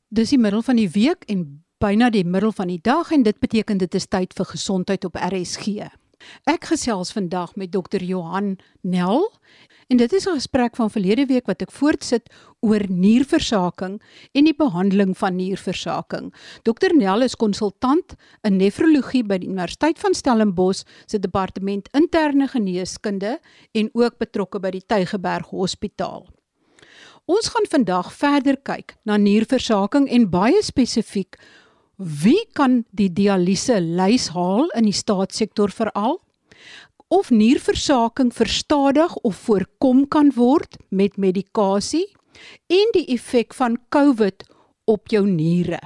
Dis die middel van die week en byna die middel van die dag en dit beteken dit is tyd vir gesondheid op RSG. Ek gesels vandag met Dr. Johan Nel en dit is 'n gesprek van verlede week wat ek voortsit oor nierversaking en die behandeling van nierversaking. Dr. Nel is konsultant in nefrologie by die Universiteit van Stellenbosch se departement interne geneeskunde en ook betrokke by die Tygerberg Hospitaal. Ons gaan vandag verder kyk na nierversaking en baie spesifiek, wie kan die dialyse lys haal in die staatssektor veral? Of nierversaking verstadig of voorkom kan word met medikasie en die effek van COVID op jou niere.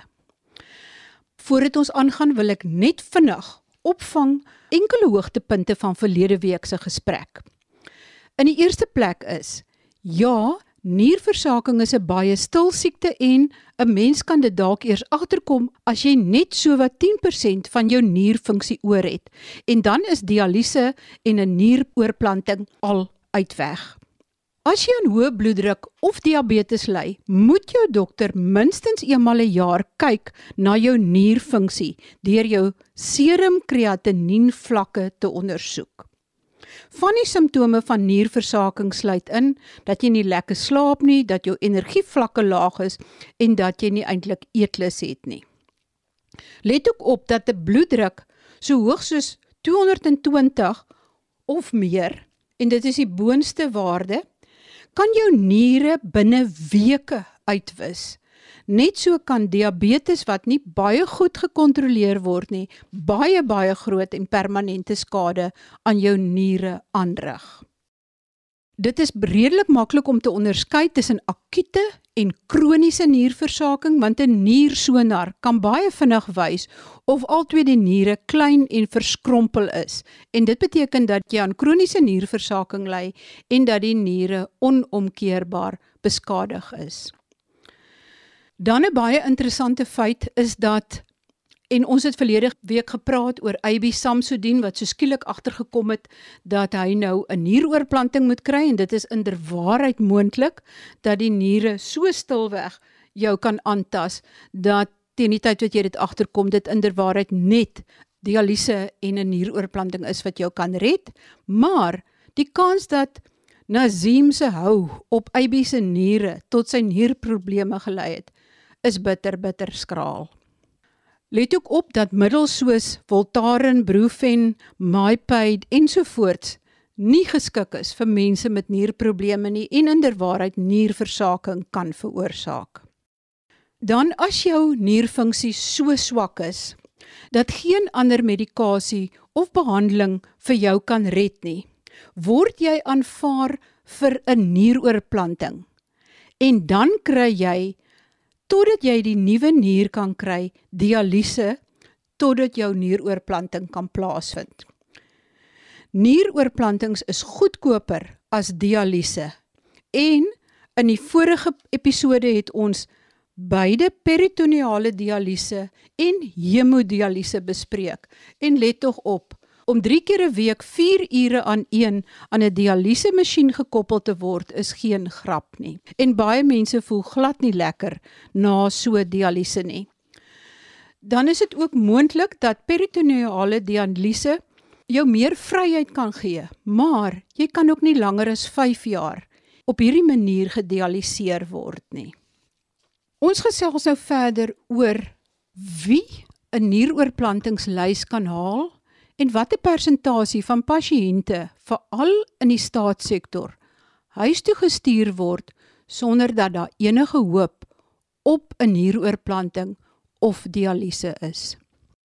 Voordat ons aangaan wil ek net vinnig opvang enkele hoogtepunte van verlede week se gesprek. In die eerste plek is, ja, nierversaking is 'n baie stil siekte en 'n mens kan dit dalk eers agterkom as jy net so wat 10% van jou nierfunksie oor het. En dan is dialyse en 'n nieroorplanting al uitweg. As jy aan hoë bloeddruk of diabetes ly, moet jou dokter minstens eenmal 'n jaar kyk na jou nierfunksie deur jou serum kreatinien vlakke te ondersoek. Van die simptome van nierversaking sluit in dat jy nie lekker slaap nie, dat jou energievlakke laag is en dat jy nie eintlik eetlus het nie. Let ook op dat 'n bloeddruk so hoog soos 220 of meer, en dit is die boonste waarde, kan jou niere binne weke uitwis. Net so kan diabetes wat nie baie goed gekontroleer word nie, baie groot en permanente skade aan jou niere aanrig. Dit is redelik maklik om te onderskei tussen akute en kroniese nierversaking, want 'n niersonar kan baie vinnig wys of albei die niere klein en verskrompel is. En dit beteken dat jy aan kroniese nierversaking ly en dat die niere onomkeerbaar beskadig is. Dan 'n baie interessante feit is dat, en ons het verlede week gepraat oor AB Samsudeen wat so skielik agtergekom het dat hy nou 'n nieroorplanting moet kry en dit is inderwaarheid moontlik dat die niere so stilweg jou kan aantas dat teen die tyd wat jy dit agterkom dit inderwaarheid net dialyse en 'n nieroorplanting is wat jou kan red, maar die kans dat Nazim se hou op AB se niere tot sy nierprobleme gelei het, is bitter skraal. Let ook op dat middels soos Voltaren, Brufen, Mypaid ensovoorts nie geskik is vir mense met nierprobleme nie en inderwaarheid nierversaking kan veroorsaak. Dan as jou nierfunksie so swak is, dat geen ander medikasie of behandeling vir jou kan red nie, word jy aanvaar vir 'n nieroorplanting. En dan kry jy, totdat jy die nuwe nier kan kry, dialyse, totdat jou nieroorplanting kan plaasvind. Nieroorplantings is goedkoper as dialyse. En in die vorige episode het ons beide peritoneale dialyse en hemodialyse bespreek. En let tog op, om 3 keer 'n week 4 ure aan 'n dialyse masjien gekoppel te word is geen grap nie. En baie mense voel glad nie lekker na so dialyse nie. Dan is dit ook moontlik dat peritoneale dialyse jou meer vryheid kan gee, maar jy kan ook nie langer as 5 jaar op hierdie manier gedialyseer word nie. Ons gesels nou verder oor wie 'n nieroorplantingslys kan haal en watter persentasie van pasiënte, veral in die staatssektor, huis toe gestuur word sonder dat daar enige hoop op 'n nieroorplanting of dialyse is.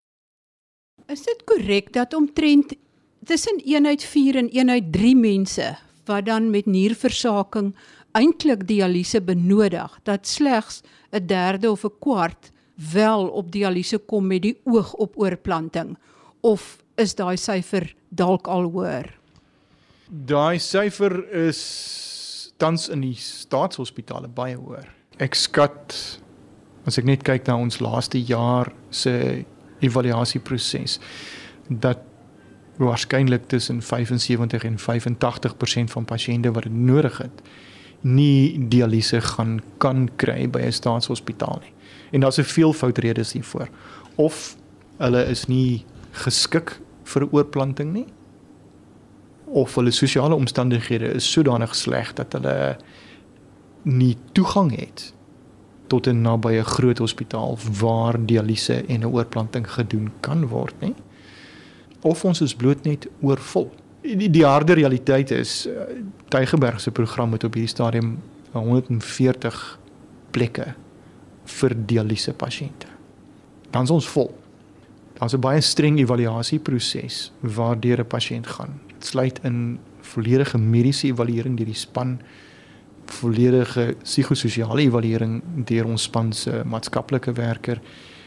Is dit korrek dat omtrent tussen 1 uit 4 en 1 uit 3 mense wat dan met nierversaking eintlik dialyse benodig, dat slegs 1/3 of 1/4 wel op dialyse kom met die oog op oorplanting, of is daai syfer dalk al hoër? Daai syfer is tans in die staatshospitale baie hoër. Ek skat, as ek net kyk na ons laaste jaar se evaluasieproses, dat waarskynlik tussen 75% en 85% van pasiënte wat dit nodig het, nie dialyse kan kry by 'n staatshospitaal nie. En daar's 'n veelvoud redes hiervoor. Of hulle is nie geskik vir 'n oorplanting nie, of hulle sosiale omstandighede is sodanig sleg dat hulle nie toegang het tot 'n nabye groot hospitaal waar dialyse en 'n oorplanting gedoen kan word nie. Of ons is bloot net oorvol. Die harde realiteit is, Tygerberg se program het op hierdie stadium 140 plekke vir dialyse pasiënte. Dan is ons vol. Daar's 'n baie streng evaluasieproses waardeur 'n pasiënt gaan. Dit sluit in volledige mediese evaluering deur die span, volledige psigososiale evaluering deur ons span se maatskaplike werker,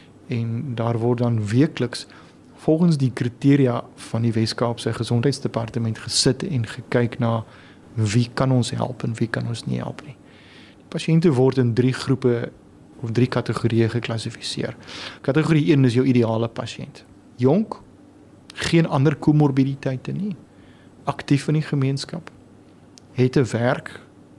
en daar word dan weekliks volgens die kriteria van die Wes-Kaapse Gesondheidsdepartement gesit en gekyk na wie kan ons help en wie kan ons nie help nie. Die pasiënte word in 3 groepe of 3 kategorieë geklassifiseer. Kategorie 1 is jou ideale pasiënt. Jonk, geen ander komorbiditeite nie, aktief in die gemeenskap, het 'n werk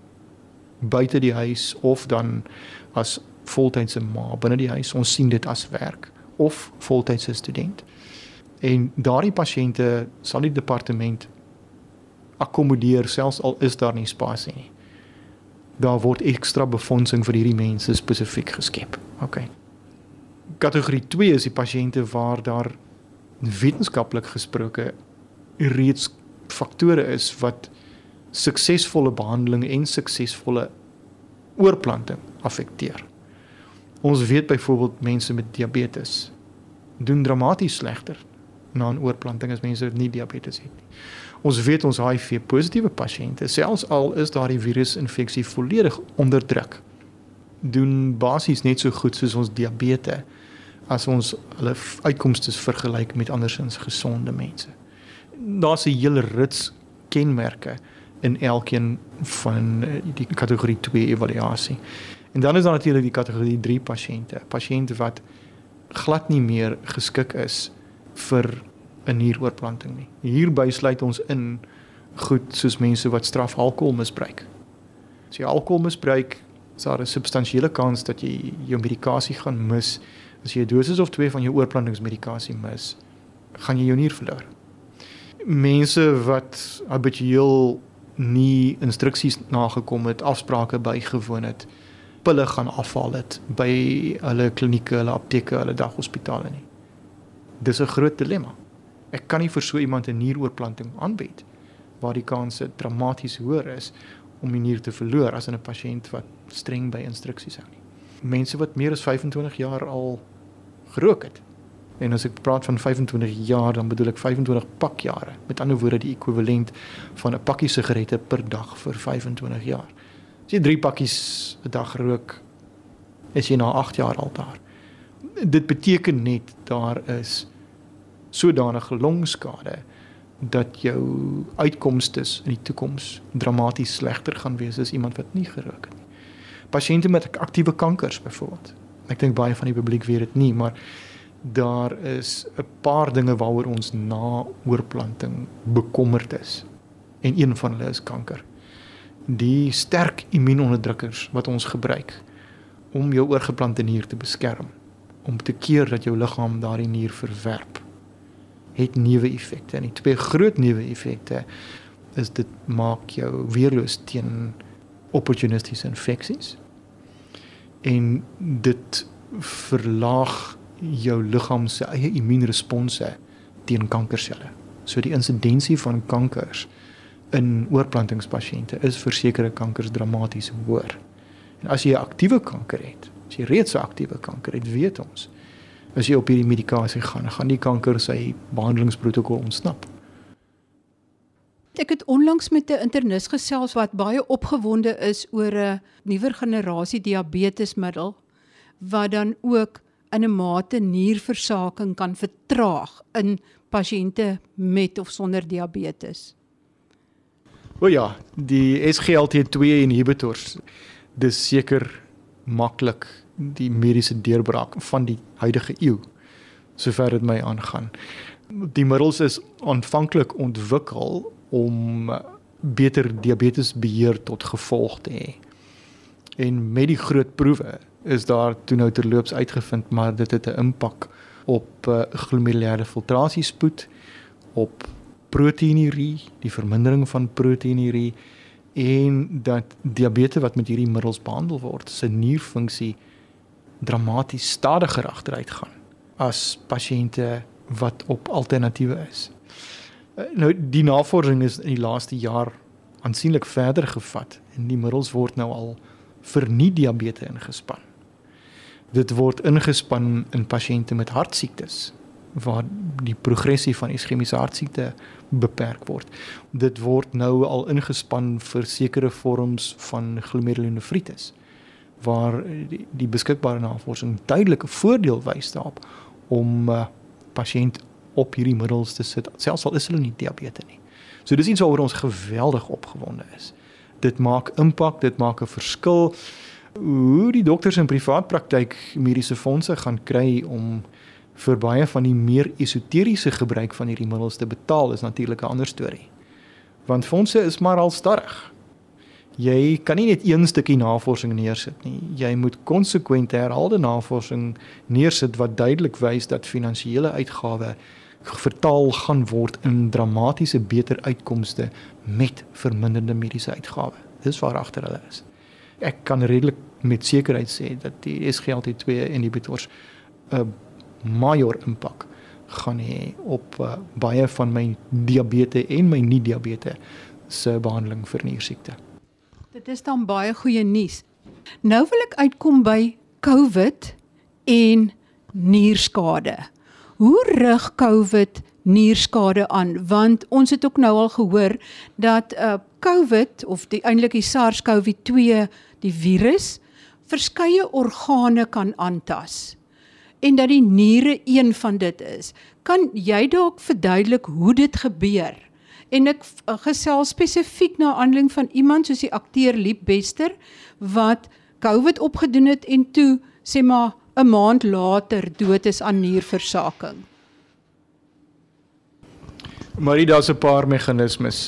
buite die huis of dan as voltydse ma binne die huis. Ons sien dit as werk of voltydse student. En daardie pasiënte sal die departement akkommodeer selfs al is daar nie spasie nie. Daar word ekstra befondsing vir hierdie mense spesifiek geskep. Okay. Kategorie 2 is die pasiënte waar daar wetenskaplik gesproke reeds faktore is wat suksesvolle behandeling en suksesvolle oorplanting affekteer. Ons weet byvoorbeeld mense met diabetes doen dramaties slegter na 'n oorplanting as mense wat nie diabetes het nie. Ons weet ons HIV-positiewe pasiënte, selfs al is daardie virusinfeksie volledig onderdruk, doen basies net so goed soos ons diabetes as ons hulle uitkomste vergelyk met andersins gesonde mense. Daar's 'n hele rits kenmerke in elkeen van die kategorie 2 evaluasie. En dan is daar natuurlik die kategorie 3 pasiënte wat glad nie meer geskik is vir 'n nieroorplanting nie. Hierby sluit ons in goed soos mense wat straf alkohol misbruik. As jy alkohol misbruik, is daar 'n substansiële kans dat jy jou medikasie gaan mis. As jy 'n dosis of 2 van jou oorplantingsmedikasie mis, gaan jy jou nier verloor. Mense wat habitueel nie instruksies nagekom het, afsprake bygewoon het, pille gaan afhaal het by hulle klinieke, hulle apteke, hulle daghospitale nie. Dis 'n groot dilemma. Ek kan nie vir so iemand 'n nieroorplanting aanbied waar die kans dramaties hoër is om die nier te verloor as in 'n pasiënt wat streng by instruksies hou nie. Mense wat meer as 25 jaar al gerook het. En as ek praat van 25 jaar, dan bedoel ek 25 pakjare. Met ander woorde die ekwivalent van 'n pakkie sigarette per dag vir 25 jaar. As jy 3 pakkies 'n dag rook, is jy na 8 jaar al daar. Dit beteken net daar is sodanige longskade dat jou uitkomstes in die toekoms dramaties slegter gaan wees as iemand wat nie gerook het nie. Pasiënte met aktiewe kankers byvoorbeeld. Ek dink baie van die publiek weet dit nie, maar daar is 'n paar dinge waaroor ons na oorplanting bekommerd is. En een van hulle is kanker. Die sterk immuunonderdrukkers wat ons gebruik om jou oorgeplante nier te beskerm, om te keer dat jou liggaam daardie nier verwerp, het neeweffekte. En die 2 groot neeweffekte is dit maak jou weerloos teen opportunistiese infeksies en dit verlaag jou liggaam se eie immuunresponse teen kankerselle. So die insidensie van kankers in oorplantingspasiënte is vir sekere kankers dramaties hoër. En as jy 'n aktiewe kanker het, as jy reeds 'n aktiewe kanker het, weet ons, as jy op hierdie medikasie gaan die kanker sy behandelingsprotokol ontsnap. Ek het onlangs met 'n internis gesels wat baie opgewonde is oor 'n nuwer generasie diabetesmiddel wat dan ook in 'n mate nierversaking kan vertraag in pasiënte met of sonder diabetes. O ja, die SGLT2 inhibitors, dis seker maklik die mediese deurbraak van die huidige eeu, sover dit my aangaan. Die middels is aanvanklik ontwikkel om beter diabetesbeheer tot gevolg te hê. En met die groot proewe is daar toe nou terloops uitgevind, maar dit het 'n impak op glomerulêre filtrasiespoed, op proteinurie, die vermindering van proteinurie, en dat diabetes wat met hierdie middels behandel word, se nierfunksie dramaties stadiger agteruit gaan as pasiënte wat op alternatiewe is. Nou die navorsing is in die laaste jaar aansienlik verder gevat en die middels word nou al vir nie-diabetes ingespan. Dit word ingespan in pasiënte met hartsiektes waar die progressie van iskemiese hartsiekte beperk word. Dit word nou al ingespan vir sekere vorms van glomerulonefritis waar die beskikbare navorsing duidelike voordeel wys daarop om pasiënt op hierdie middels te sit, selfs al is hulle nie diabetes nie. So dis iets waaroor ons geweldig opgewonde is. Dit maak impak, dit maak 'n verskil. Hoe die dokters in privaat praktyk mediese fondse gaan kry om vir baie van die meer esoteriese gebruik van hierdie middels te betaal is natuurlik 'n ander storie. Want fondse is maar al stadig. Jy kan nie net een stukkie navorsing neersit nie. Jy moet konsekwent herhaalde navorsing neersit wat duidelik wys dat finansiële uitgawe vertaal gaan word in dramatiese beter uitkomste met verminderde mediese uitgawe. Dis waar agter hulle is. Ek kan redelik met sekerheid sê dat die SGLT2 inhibitors 'n major impak gaan hê op baie van my diabetes en my nie-diabetes se behandeling vir niersiekte. Dit is dan baie goeie nuus. Nou wil ek uitkom by COVID en nierskade. Hoe rig COVID nierskade aan? Want ons het ook nou al gehoor dat COVID of eintlik die SARS-CoV-2, die virus, verskeie organe kan aantas. En dat die niere een van dit is. Kan jy dalk verduidelik hoe dit gebeur? En ek gesels spesifiek na aanleiding van iemand soos die akteur Liep Bester, wat COVID opgedoen het en toe, sê maar, 'n maand later dood is aan nierversaking. Marie, daar's 'n paar meganismes.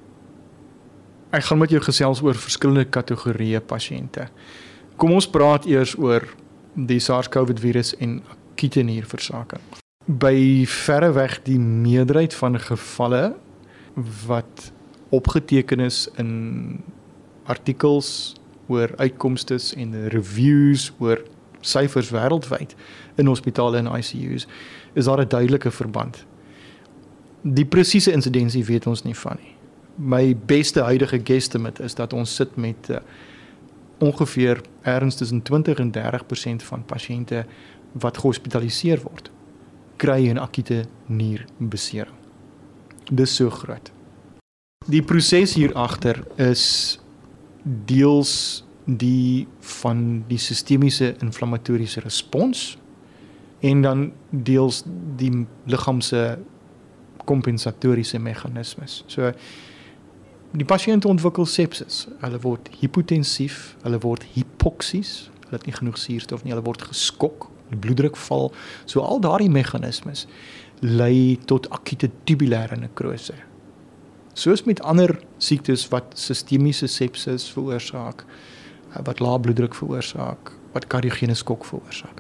Ek gaan met jou gesels oor verskillende kategorieë pasiënte. Kom ons praat eers oor die SARS-CoV-virus en akute nierversaking. By verreweg die meerderheid van gevalle wat opgeteken is in artikels oor uitkomstes en reviews oor syfers wêreldwyd in hospitale en ICU's, is daar 'n duidelike verband. Die presiese insidensie weet ons nie van nie. My beste huidige guesstimate is dat ons sit met ongeveer ergens tussen 20 en 30% van pasiënte wat gehospitaliseer word, kry 'n akute nierbesering. Dis so groot. Die proses hier agter is deels die van die sistemiese inflammatoriese respons en dan deels die liggaam se kompensatoriese meganismes. So die pasiënte ontwikkel sepsis, hulle word hipotensief, hulle word hipoksies, hulle het nie genoeg suurstof nie, hulle word geskok, die bloeddruk val. So al daardie meganismes lei tot akute tubulêre nekrose. Soos met ander siektes wat sistemiese sepsis veroorsaak, wat lae bloeddruk veroorsaak, wat kardiogene skok veroorsaak.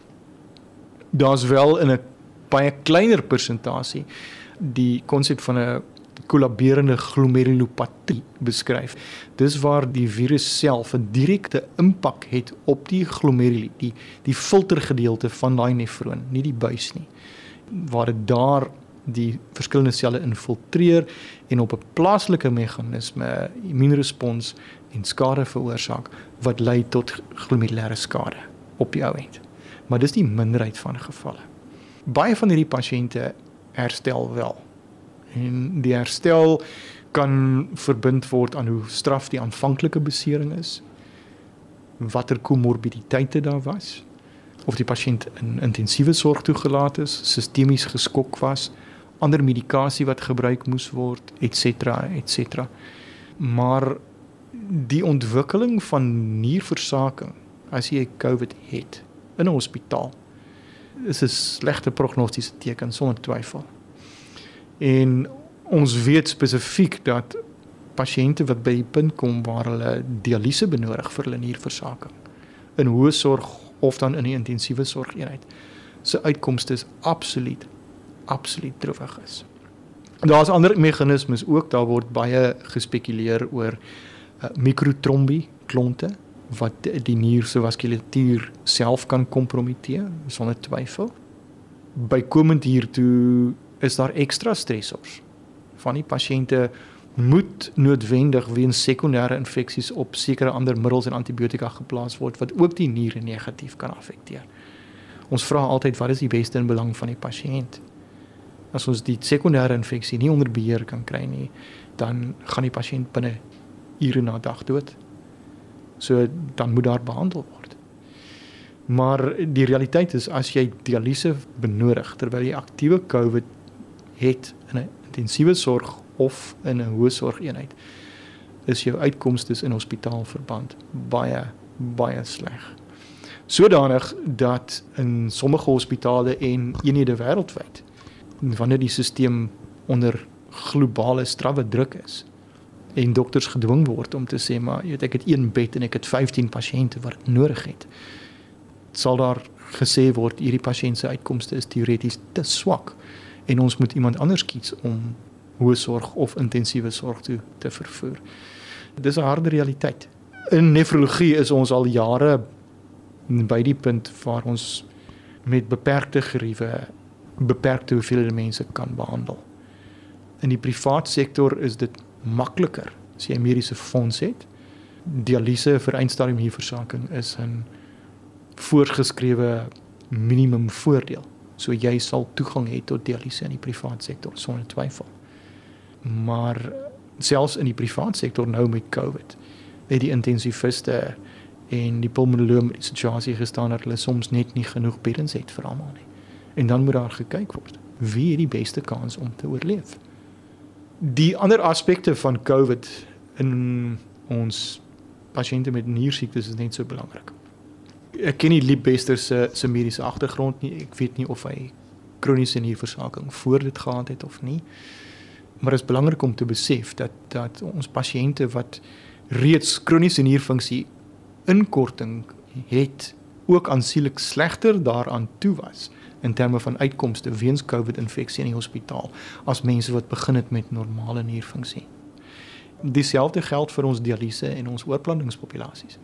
Daar's wel in 'n baie kleiner persentasie die konsep van 'n kollaberende glomerulopatie beskryf. Dis waar die virus self 'n direkte impak het op die glomeruli, die filtergedeelte van daai nefroon, nie die buis nie. Waar dit daar die verskillende selle infiltreer en op 'n plaaslike meganisme immuunrespons en skade veroorsaak wat lei tot glomerulêre skade op die ou end. Maar dis die minderheid van gevalle. Baie van hierdie pasiënte herstel wel. En die herstel kan verbind word aan hoe straf die aanvanklike besering is, watter komorbiditeite daar was, of die pasiënt in intensiewe sorg toegelaat is, sistemies geskok was, ander medikasie wat gebruik moes word, etc. etc. Maar die ontwikkeling van nierversaking, as jy COVID het in 'n hospitaal, is 'n slegte prognostiese teken sonder twyfel. En ons weet spesifiek dat pasiënte wat by die punt kom waar hulle dialyse benodig vir hulle nierversaking in hoë sorg of dan in die intensiewe sorgeenheid. Se uitkomste is absoluut droewig is. Daar's ander meganismes ook, daar word baie gespekuleer oor mikrotrombie klonte wat die nier se vaskulatuur self kan kompromiteer sonder twyfel. Bykomend hiertoe is daar ekstra stressors. Van die pasiënte moet noodwendig weens sekondêre infeksies op sekere ander middels en antibiotika geplaas word wat ook die niere negatief kan affekteer. Ons vra altyd wat is die beste in belang van die pasiënt? As ons die sekondêre infeksie nie onder beheer kan kry nie, dan gaan die pasiënt binne ure na dag dood. So dan moet daar behandel word. Maar die realiteit is as jy dialyse benodig terwyl jy aktiewe COVID het in 'n intensiewe sorg of in 'n hoë sorgeenheid, is jou uitkomste in hospitaalverband baie sleg. Sodanig dat in sommige hospitale en eenhede wêreldwyd, wanneer die stelsel onder globale strawwe druk is en dokters gedwing word om te sê maar ek het 1 bed en ek het 15 pasiënte wat dit nodig het, sal daar gesê word hierdie pasiënt se uitkomste is teoreties te swak en ons moet iemand anders kies om hoë sorg of intensiewe sorg toe te vervoer. Dis 'n harde realiteit. In nefrologie is ons al jare by die punt waar ons met beperkte geriewe beperkte hoeveelhede mense kan behandel. In die privaat sektor is dit makliker as jy 'n mediese fonds het. Dialyse vir eindstadium nierversaking is 'n voorgeskrewe minimum voordeel. So jy sal toegang hê tot dialyse in die privaat sektor sonder twyfel. Maar selfs in die privaat sektor nou met COVID, het die intensiviste en die pulmonoloog met die situasie gestaan dat hulle soms net nie genoeg beddens het vir almal nie. En dan moet daar gekyk word, wie het die beste kans om te oorleef? Die ander aspekte van COVID in ons pasiënte met niersiektes is net so belangrik. Ek ken nie Liep Bester se mediese agtergrond nie, ek weet nie of hy kroniese nierversaking voor dit gehad het of nie, maar dit is belangrik om te besef dat ons pasiënte wat reeds kroniese nierfunksie inkorting het, ook aansienlik slegter daaraan toe was in terme van uitkomste weens COVID-infeksie in die hospitaal as mense wat begin het met normale nierfunksie. Dieselfde geld vir ons dialyse en ons oorplantingspopulasies.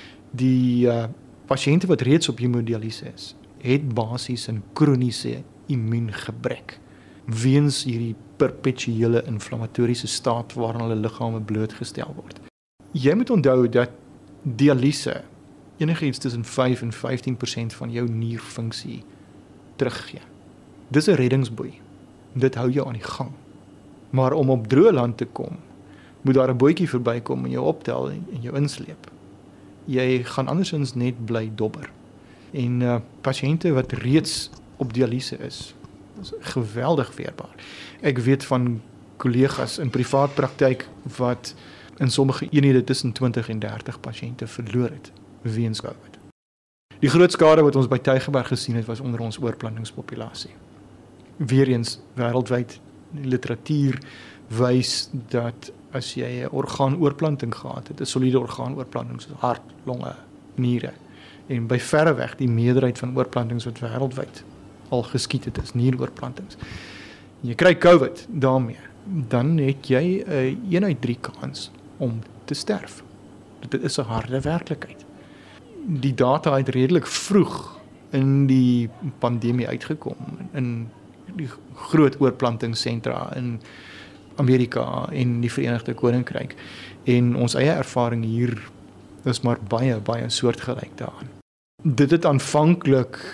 Die pasiënte wat reeds op hemodialyse is, het basies 'n kroniese immuungebrek weens hierdie perpetuele inflammatoriese staat waarin hulle liggame blootgestel word. Jy moet onthou dat dialyse enigiets tussen 5 en 15% van jou nierfunksie teruggee. Dis 'n reddingsboei. Dit hou jou aan die gang. Maar om op droë land te kom, moet daar 'n bootjie verbykom en jou optel en jou insleep. Jy gaan andersins net bly dobber. En pasiënte wat reeds op dialyse is geweldig weerbaar. Ek weet van kollegas in privaat praktyk wat in sommige eenhede tussen 20 en 30 pasiënte verloor het weens COVID. Die groot skade wat ons by Tygerberg gesien het was onder ons oorplantingspopulasie. Weereens wêreldwyd literatuur wys dat as jy 'n orgaanoorplanting gehad het, 'n soliede orgaanoorplanting soos hart, longe, niere, en by verre weg die meerderheid van oorplantings wat wêreldwyd al geskied het is nieroorplantings. Jy kry COVID daarmee, dan het jy 'n 1 uit 3 kans om te sterf. Dit is 'n harde werklikheid. Die data het redelik vroeg in die pandemie uitgekom, in die groot oorplantingssentra in Amerika en die Verenigde Koninkryk. En ons eie ervaring hier is maar baie soortgelyk daaraan. Dit het aanvanklik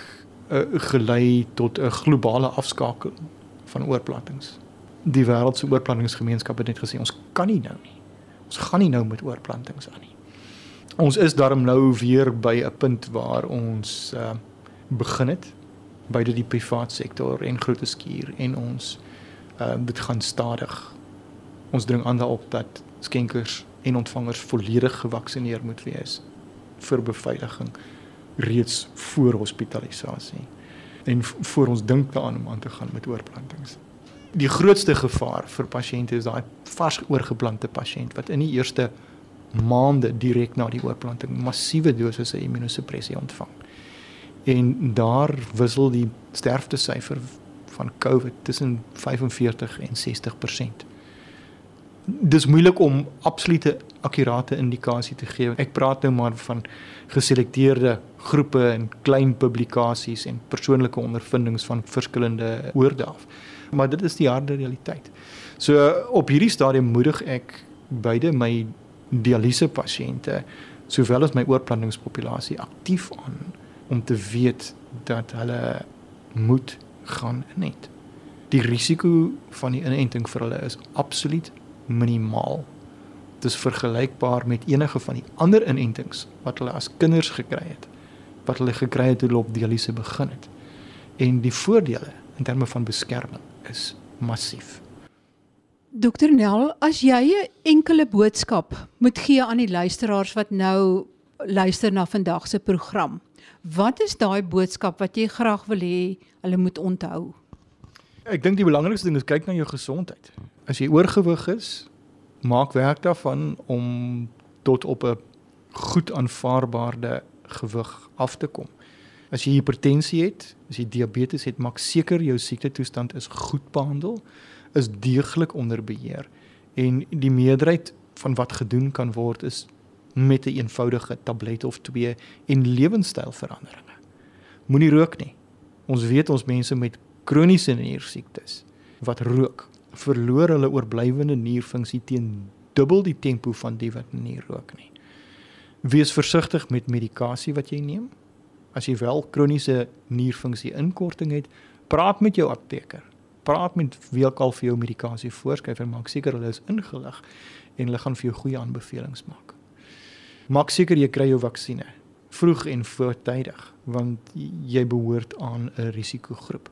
gelei tot 'n globale afskakeling van oorplantings. Die wêreldse oorplantingsgemeenskap het net gesê ons kan nie nou nie. Ons gaan nie nou met oorplantings aan nie. Ons is daarom nou weer by 'n punt waar ons begin het, beide die privaat sektor en groote skuur en ons dit gaan stadig. Ons dring aan daarop dat skenkers en ontvangers volledig gevaksinneer moet wees vir beveiliging reeds voor hospitalisasie en voor ons dink daaraan om aan te gaan met oorplantings. Die grootste gevaar vir pasiënte is daai vars oorgeplante pasiënt wat in die eerste maande direk na die oorplanting massiewe dosisse immunosuppressie ontvang. En daar wissel die sterftesyfer van COVID tussen 45 en 60%. Dis moeilik om absolute akkurate indikasie te gee. Ek praat nou maar van geselekteerde groepe en klein publikasies en persoonlike ondervindings van verskillende oorde af. Maar dit is die harde realiteit. So op hierdie stadium moedig ek beide my dialyse pasiënte sowel as my oorplantingspopulasie aktief aan om te weet dat hulle moet gaan inent. Die risiko van die inenting vir hulle is absoluut minimaal. Dit is vergelykbaar met enige van die ander inentings wat hulle as kinders gekry het, wat hulle gekry het toe hulle op dialyse begin het. En die voordele in terme van beskerming is massief. Dr. Nel, as jy 'n enkele boodskap moet gee aan die luisteraars wat nou luister na vandag se program, wat is daai boodskap wat jy graag wil hê hulle moet onthou? Ek dink die belangrikste ding is kyk na jou gesondheid. As jy oorgewig is, maak werk daarvan om tot op 'n goed aanvaarbare gewig af te kom. As jy hipertensie het, as jy diabetes het, maak seker jou siektetoestand is goed behandel, is deeglik onder beheer. En die meerderheid van wat gedoen kan word is met 'n eenvoudige tablet of 2 en lewenstylveranderinge. Moenie rook nie. Ons weet ons mense met kroniese niersiektes wat rook, verloor hulle oorblywende nierfunksie teen dubbel die tempo van die wat nie rook nie. Wees versigtig met medikasie wat jy neem. As jy wel kroniese nierfunksie inkorting het, praat met jou apteker. Praat met wie ook al vir jou medikasie voorskryf en maak seker hulle is ingelig en hulle gaan vir jou goeie aanbevelings maak. Maak seker jy kry jou vaksines vroeg en voortydig, want jy behoort aan 'n risikogroep.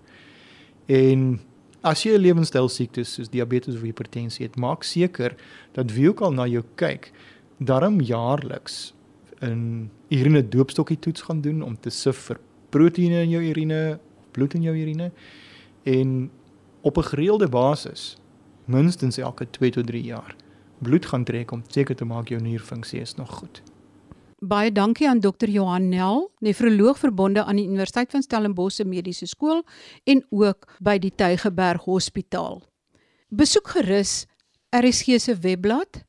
En as jy 'n lewenstylsiektes soos diabetes of hipertensie het, maak seker dat wie ook al na jou kyk, darm jaarliks 'n urine doopstokkie toets gaan doen om te sif vir proteïene in jou urine, bloed in jou urine, en op 'n gereelde basis, minstens elke 2 tot 3 jaar, bloed gaan trek om seker te maak jou nierfunksie is nog goed. Baie dankie aan Dr. Johan Nel, nefroloog verbonde aan die Universiteit van Stellenbosch se Mediese Skool en ook by die Tygerberg Hospitaal. Besoek gerus RSG se webblad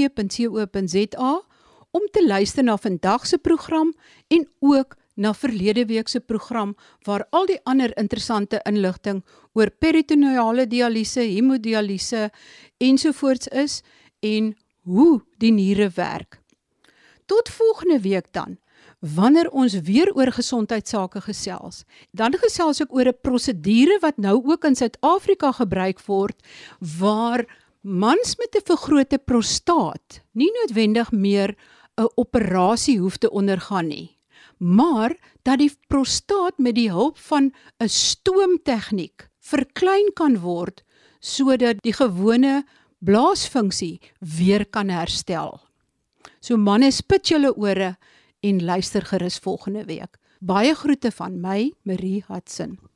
rsg.co.za om te luister na vandag se program en ook na verlede week se program waar al die ander interessante inligting oor peritoneale dialyse, hemodialyse ensovoorts is en hoe die niere werk. Tot volgende week dan, wanneer ons weer oor gesondheidsake gesels. Dan gesels ek oor 'n prosedure wat nou ook in Suid-Afrika gebruik word, waar mans met 'n vergrote prostaat nie noodwendig meer 'n operasie hoef te ondergaan nie, maar dat die prostaat met die hulp van 'n stoomtegniek verklein kan word, sodat die gewone blaasfunksie weer kan herstel. So manne, spit julle ore en luister gerus volgende week. Baie groete van my, Marie Hudson.